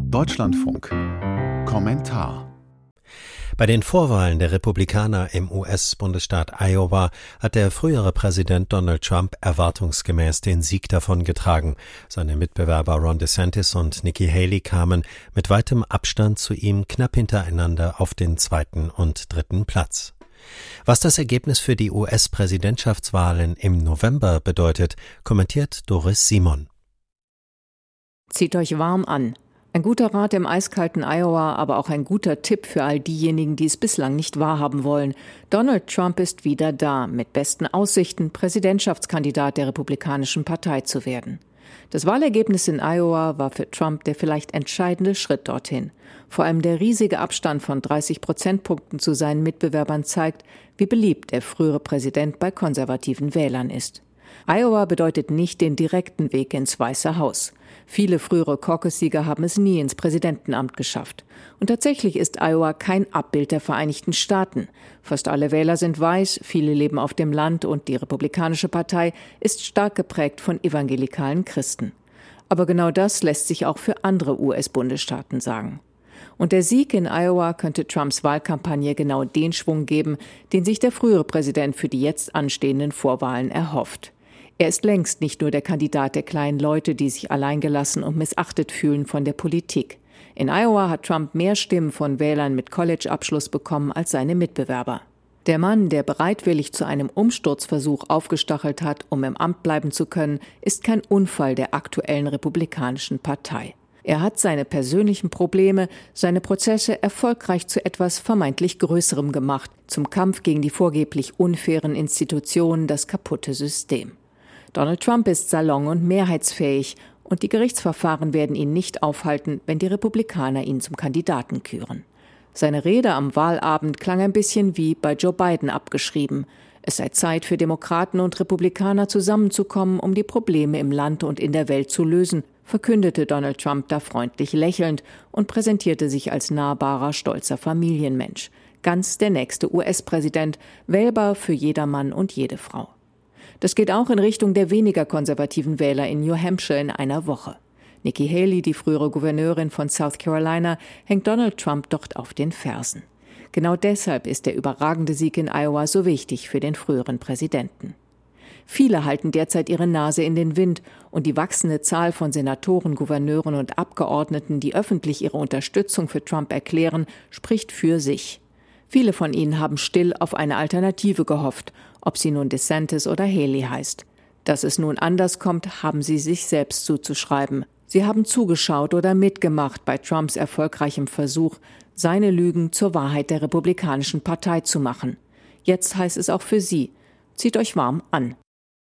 Deutschlandfunk. Kommentar. Bei den Vorwahlen der Republikaner im US-Bundesstaat Iowa hat der frühere Präsident Donald Trump erwartungsgemäß den Sieg davongetragen. Seine Mitbewerber Ron DeSantis und Nikki Haley kamen mit weitem Abstand zu ihm knapp hintereinander auf den zweiten und dritten Platz. Was das Ergebnis für die US-Präsidentschaftswahlen im November bedeutet, kommentiert Doris Simon. Zieht euch warm an. Ein guter Rat im eiskalten Iowa, aber auch ein guter Tipp für all diejenigen, die es bislang nicht wahrhaben wollen. Donald Trump ist wieder da, mit besten Aussichten, Präsidentschaftskandidat der Republikanischen Partei zu werden. Das Wahlergebnis in Iowa war für Trump der vielleicht entscheidende Schritt dorthin. Vor allem der riesige Abstand von 30 Prozentpunkten zu seinen Mitbewerbern zeigt, wie beliebt der frühere Präsident bei konservativen Wählern ist. Iowa bedeutet nicht den direkten Weg ins Weiße Haus. Viele frühere Caucus-Sieger haben es nie ins Präsidentenamt geschafft. Und tatsächlich ist Iowa kein Abbild der Vereinigten Staaten. Fast alle Wähler sind weiß, viele leben auf dem Land und die Republikanische Partei ist stark geprägt von evangelikalen Christen. Aber genau das lässt sich auch für andere US-Bundesstaaten sagen. Und der Sieg in Iowa könnte Trumps Wahlkampagne genau den Schwung geben, den sich der frühere Präsident für die jetzt anstehenden Vorwahlen erhofft. Er ist längst nicht nur der Kandidat der kleinen Leute, die sich alleingelassen und missachtet fühlen von der Politik. In Iowa hat Trump mehr Stimmen von Wählern mit College-Abschluss bekommen als seine Mitbewerber. Der Mann, der bereitwillig zu einem Umsturzversuch aufgestachelt hat, um im Amt bleiben zu können, ist kein Unfall der aktuellen Republikanischen Partei. Er hat seine persönlichen Probleme, seine Prozesse erfolgreich zu etwas vermeintlich Größerem gemacht, zum Kampf gegen die vorgeblich unfairen Institutionen, das kaputte System. Donald Trump ist salon- und mehrheitsfähig und die Gerichtsverfahren werden ihn nicht aufhalten, wenn die Republikaner ihn zum Kandidaten küren. Seine Rede am Wahlabend klang ein bisschen wie bei Joe Biden abgeschrieben. Es sei Zeit für Demokraten und Republikaner zusammenzukommen, um die Probleme im Land und in der Welt zu lösen, verkündete Donald Trump da freundlich lächelnd und präsentierte sich als nahbarer, stolzer Familienmensch. Ganz der nächste US-Präsident, wählbar für jedermann und jede Frau. Das geht auch in Richtung der weniger konservativen Wähler in New Hampshire in einer Woche. Nikki Haley, die frühere Gouverneurin von South Carolina, hängt Donald Trump dort auf den Fersen. Genau deshalb ist der überragende Sieg in Iowa so wichtig für den früheren Präsidenten. Viele halten derzeit ihre Nase in den Wind und die wachsende Zahl von Senatoren, Gouverneuren und Abgeordneten, die öffentlich ihre Unterstützung für Trump erklären, spricht für sich. Viele von ihnen haben still auf eine Alternative gehofft, ob sie nun DeSantis oder Haley heißt. Dass es nun anders kommt, haben sie sich selbst zuzuschreiben. Sie haben zugeschaut oder mitgemacht bei Trumps erfolgreichem Versuch, seine Lügen zur Wahrheit der Republikanischen Partei zu machen. Jetzt heißt es auch für sie: Zieht euch warm an.